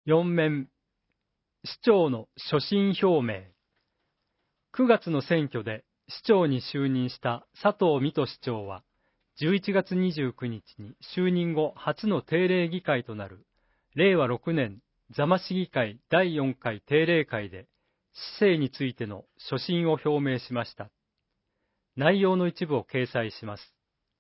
4面、市長の所信表明。9月の選挙で市長に就任した佐藤水戸市長は、11月29日に就任後初の定例議会となる、令和6年座間市議会第4回定例会で、市政についての所信を表明しました。内容の一部を掲載します。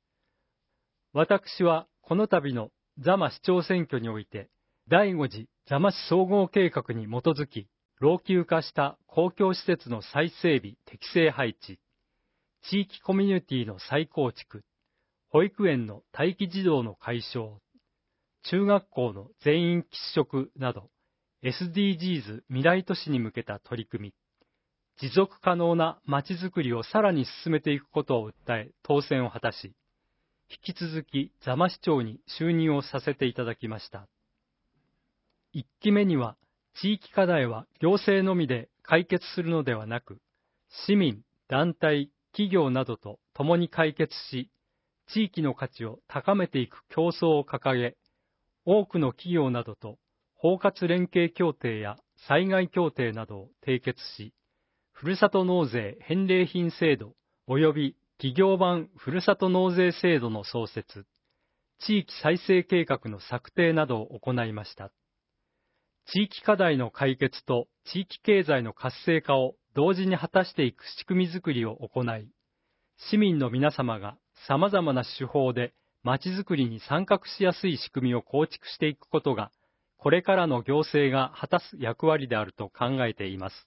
私はこの度の座間市長選挙において、第5次座間市総合計画に基づき、老朽化した公共施設の再整備・適正配置、地域コミュニティの再構築、保育園の待機児童の解消、中学校の全員喫食など、SDGs 未来都市に向けた取り組み、持続可能なまちづくりをさらに進めていくことを訴え当選を果たし、引き続き座間市長に就任をさせていただきました。1期目には、地域課題は行政のみで解決するのではなく、市民、団体、企業などと共に解決し、地域の価値を高めていく競争を掲げ、多くの企業などと包括連携協定や災害協定などを締結し、ふるさと納税返礼品制度及び企業版ふるさと納税制度の創設、地域再生計画の策定などを行いました。地域課題の解決と地域経済の活性化を同時に果たしていく仕組みづくりを行い、市民の皆様が様々な手法でまちづくりに参画しやすい仕組みを構築していくことが、これからの行政が果たす役割であると考えています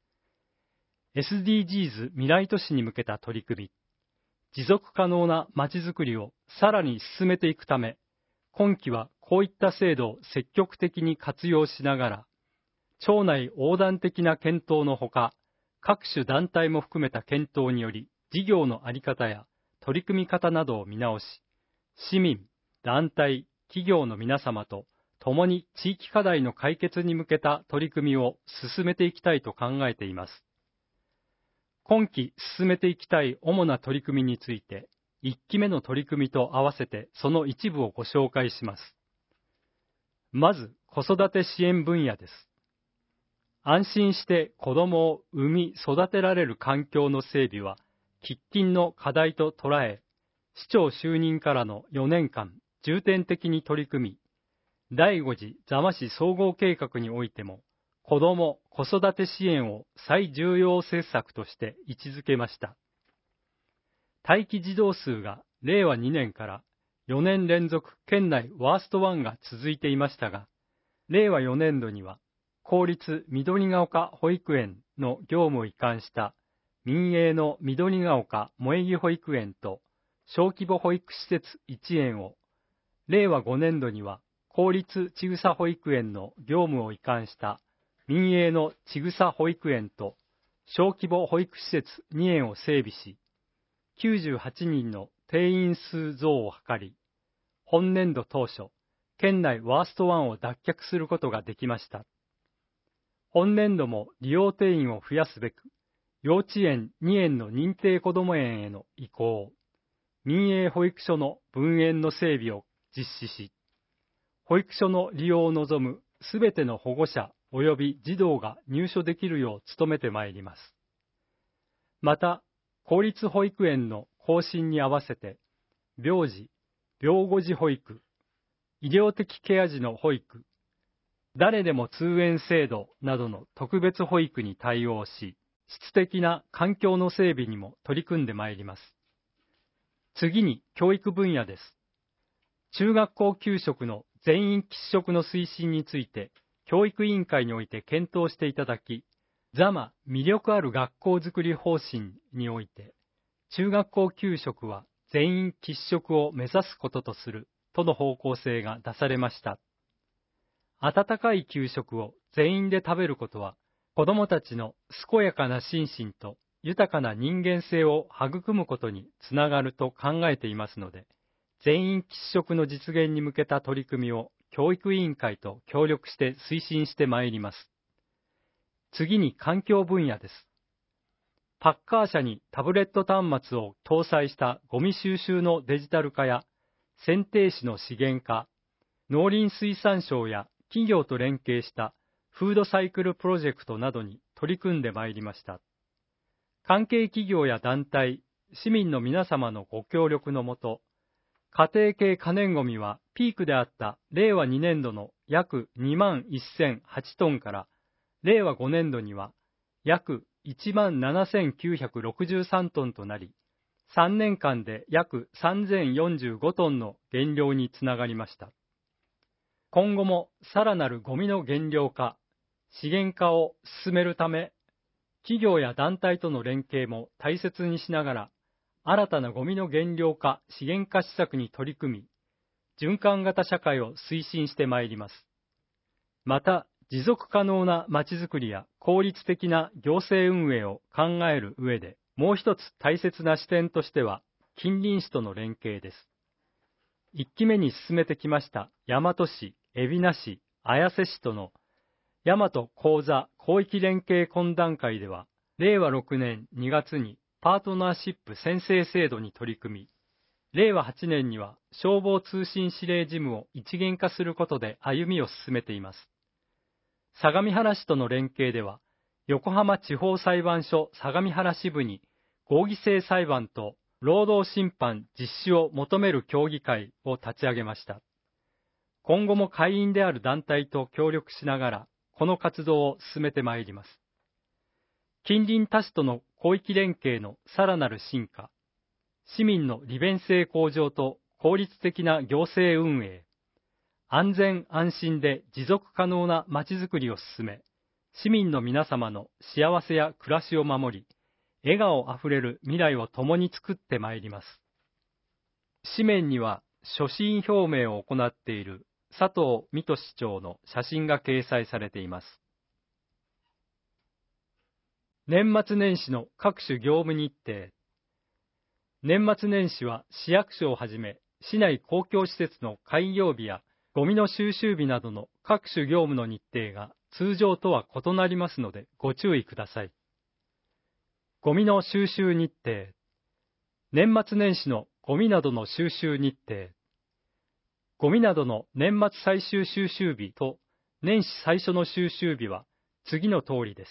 。SDGs 未来都市に向けた取り組み、持続可能なまちづくりをさらに進めていくため、今期はこういった制度を積極的に活用しながら、庁内横断的な検討のほか、各種団体も含めた検討により、事業の在り方や取り組み方などを見直し、市民、団体、企業の皆様と共に地域課題の解決に向けた取り組みを進めていきたいと考えています。今期進めていきたい主な取り組みについて、1期目の取り組みと合わせてその一部をご紹介します。まず、子育て支援分野です。安心して子供を産み育てられる環境の整備は喫緊の課題と捉え、市長就任からの4年間、重点的に取り組み、第5次座間市総合計画においても、子ども・子育て支援を最重要政策として位置づけました。待機児童数が令和2年から4年連続県内ワースト1が続いていましたが、令和4年度には公立緑が丘保育園の業務を移管した民営の緑が丘萌木保育園と小規模保育施設1園を、令和5年度には公立ちぐさ保育園の業務を移管した民営のちぐさ保育園と小規模保育施設2園を整備し、98人の定員数増を図り、本年度当初、県内ワースト1を脱却することができました。本年度も利用定員を増やすべく、幼稚園2園の認定こども園への移行、民営保育所の分園の整備を実施し、保育所の利用を望むすべての保護者及び児童が入所できるよう努めてまいります。また、公立保育園の更新に合わせて、病児、病後児保育、医療的ケア児の保育、誰でも通園制度などの特別保育に対応し、質的な環境の整備にも取り組んでまいります。次に教育分野です。中学校給食の全員喫食の推進について、教育委員会において検討していただき、座間魅力ある学校づくり方針において、中学校給食は全員喫食を目指すこととするとの方向性が出されました。温かい給食を全員で食べることは、子どもたちの健やかな心身と豊かな人間性を育むことにつながると考えていますので、全員喫食の実現に向けた取り組みを教育委員会と協力して推進してまいります。次に環境分野です。パッカー車にタブレット端末を搭載したゴミ収集のデジタル化や、選定士の資源化、農林水産省や企業と連携したフードサイクルプロジェクトなどに取り組んでまいりました。関係企業や団体、市民の皆様のご協力のもと、家庭系可燃ごみはピークであった令和2年度の約2万1008トンから令和5年度には約1万7963トンとなり、3年間で約3045トンの減量につながりました。今後もさらなるゴミの減量化、資源化を進めるため、企業や団体との連携も大切にしながら、新たなゴミの減量化、資源化施策に取り組み、循環型社会を推進してまいります。また、持続可能なまちづくりや効率的な行政運営を考える上で、もう一つ大切な視点としては、近隣市との連携です。1期目に進めてきました大和市、海老名市、綾瀬市との大和講座広域連携懇談会では、令和6年2月にパートナーシップ宣誓制度に取り組み、令和8年には消防通信指令事務を一元化することで歩みを進めています。相模原市との連携では、横浜地方裁判所相模原支部に合議制裁判と労働審判実施を求める協議会を立ち上げました。今後も会員である団体と協力しながら、この活動を進めてまいります。近隣他市との広域連携のさらなる進化、市民の利便性向上と効率的な行政運営、安全安心で持続可能なまちづくりを進め、市民の皆様の幸せや暮らしを守り、笑顔あふれる未来を共に作ってまいります。紙面には所信表明を行っている佐藤水戸市長の写真が掲載されています。年末年始の各種業務日程。年末年始は市役所をはじめ、市内公共施設の開業日やゴミの収集日などの各種業務の日程が通常とは異なりますのでご注意ください。ゴミの収集日程。年末年始のゴミなどの収集日程。ゴミなどの年末最終収集日と年始最初の収集日は次の通りです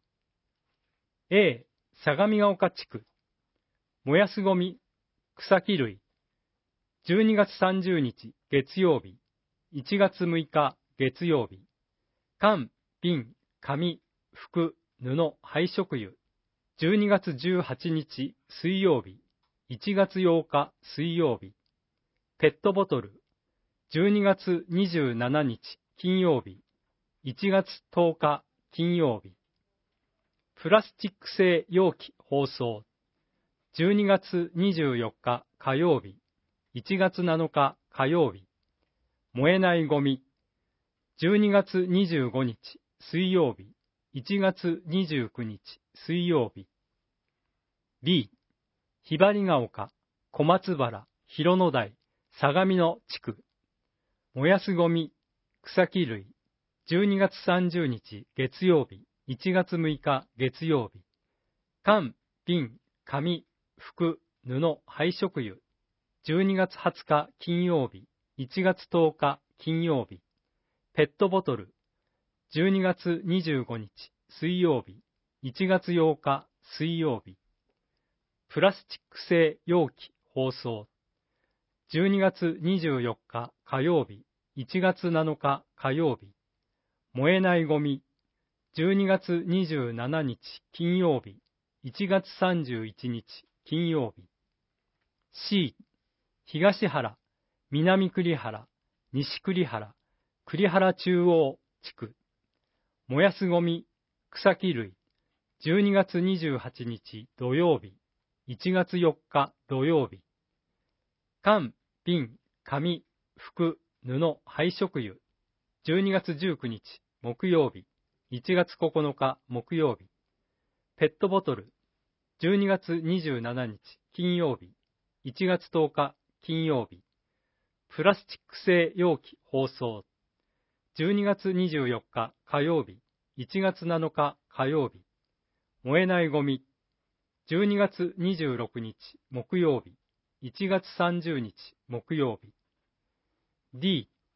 。A、相模ヶ丘地区。燃やすゴミ、草木類。12月30日月曜日、1月6日月曜日。缶、瓶、紙、服、布、配色油。12月18日水曜日、1月8日水曜日。ペットボトル。12月27日金曜日、1月10日金曜日。プラスチック製容器包装。12月24日火曜日、1月7日火曜日。燃えないゴミ。12月25日水曜日、1月29日水曜日。B、ひばりが丘、小松原、広野台、相模の地区。燃やすゴミ、草木類。12月30日月曜日、1月6日月曜日。缶、瓶、紙、服、布、配色油。12月20日金曜日、1月10日金曜日。ペットボトル。12月25日水曜日、1月8日水曜日。プラスチック製容器包装。12月24日火曜日、1月7日火曜日。燃えないゴミ。12月27日金曜日、1月31日金曜日。C、東原、南栗原、西栗原、栗原中央地区。燃やすゴミ、草木類。12月28日土曜日、1月4日土曜日。缶、瓶、紙、服、布、配色油。12月19日木曜日、1月9日木曜日。ペットボトル。12月27日金曜日、1月10日金曜日。プラスチック製容器包装。12月24日火曜日、1月7日火曜日。燃えないゴミ。12月26日木曜日、1月30日木曜日。D、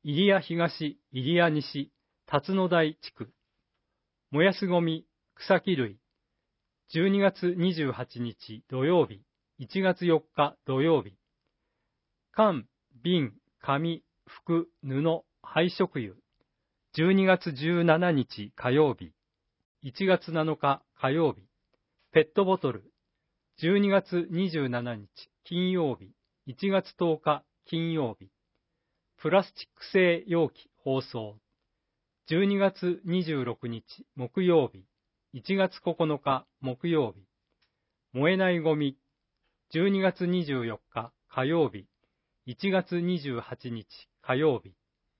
入谷東、入谷西、辰野台地区。燃やすゴミ、草木類。12月28日土曜日、1月4日土曜日。缶、瓶、紙、服、布、配色油。12月17日火曜日、1月7日火曜日。ペットボトル。12月27日金曜日、1月10日金曜日。プラスチック製容器包装。12月26日木曜日、1月9日木曜日。燃えないゴミ。12月24日火曜日、1月28日火曜日。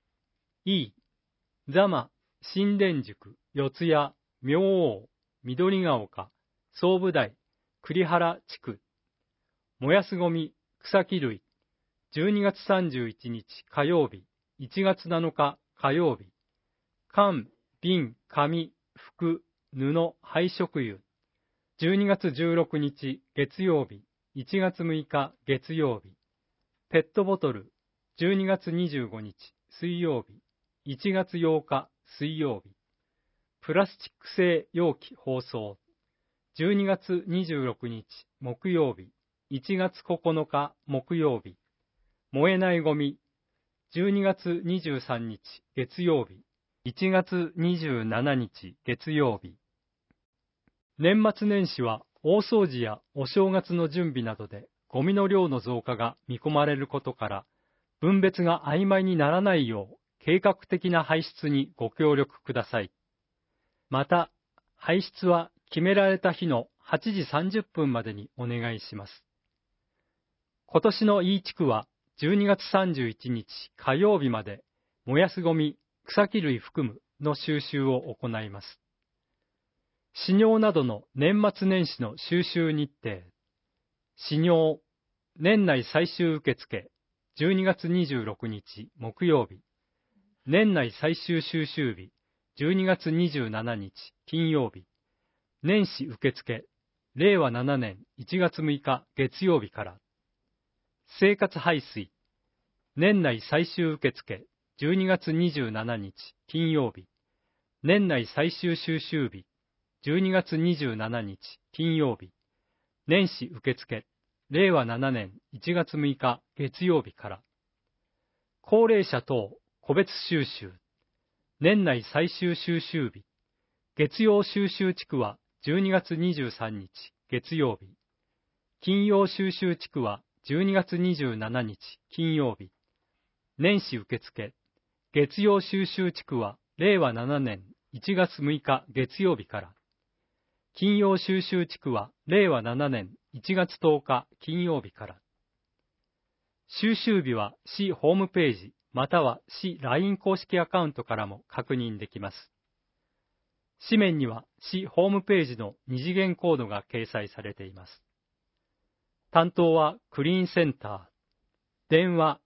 座間、新田宿、四谷、明王、緑ヶ丘、総武台、栗原地区。燃やすゴミ、草木類。12月31日火曜日、1月7日火曜日。缶、瓶、紙、服、布、配色油。12月16日月曜日、1月6日月曜日。ペットボトル。12月25日水曜日、1月8日水曜日。プラスチック製容器包装。12月26日木曜日、1月9日木曜日。燃えないゴミ。12月23日月曜日、1月27日月曜日。年末年始は大掃除やお正月の準備などでゴミの量の増加が見込まれることから、分別が曖昧にならないよう計画的な排出にご協力ください。また、排出は決められた日の8時30分までにお願いします。今年の E 地区は12月31日火曜日まで燃やすゴミ、草木類含むの収集を行います。飼料などの年末年始の収集日程。飼料、年内最終受付、12月26日木曜日。年内最終収集日、12月27日金曜日。年始受付、令和7年1月6日月曜日から。生活排水、年内最終受付、12月27日金曜日。年内最終収集日、12月27日金曜日。年始受付、令和7年1月6日月曜日から。高齢者等個別収集、年内最終収集日。月曜収集地区は12月23日月曜日。金曜収集地区は12月27日金曜日。年始受付、月曜収集地区は令和7年1月6日月曜日から。金曜収集地区は令和7年1月10日金曜日から。収集日は市ホームページまたは市 LINE 公式アカウントからも確認できます。紙面には市ホームページの二次元コードが掲載されています。担当はクリーンセンター。電話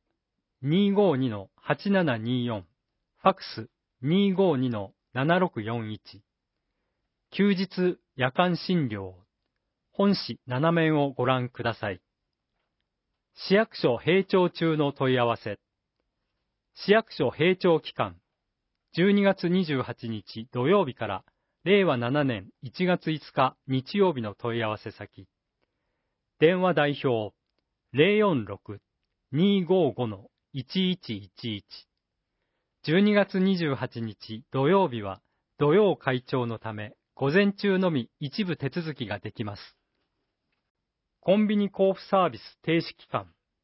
252-8724、ファクス 252-7641。休日夜間診療。本誌7面をご覧ください。市役所閉庁中の問い合わせ。市役所閉庁期間。12月28日土曜日から令和7年1月5日日曜日の問い合わせ先。電話代表 046-255-1111。12月28日土曜日は土曜開庁のため午前中のみ一部手続きができます。コンビニ交付サービス停止期間。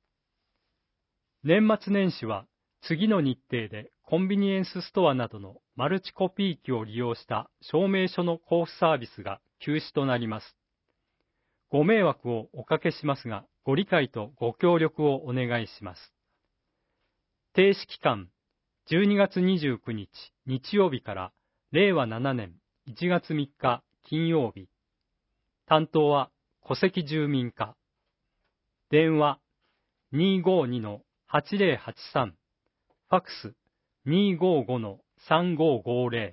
年末年始は次の日程でコンビニエンスストアなどのマルチコピー機を利用した証明書の交付サービスが休止となります。ご迷惑をおかけしますが、ご理解とご協力をお願いします。停止期間、12月29日日曜日から令和7年1月3日金曜日。担当は戸籍住民課。電話 252-8083、ファクス 255-3550。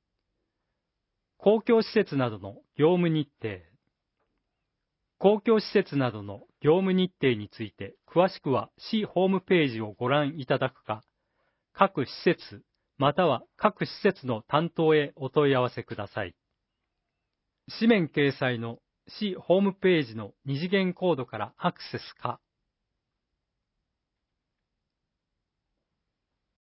公共施設などの業務日程。公共施設などの業務日程について詳しくは市ホームページをご覧いただくか、 各施設または各施設の担当へお問い合わせください。紙面掲載の市ホームページの二次元コードからアクセスか、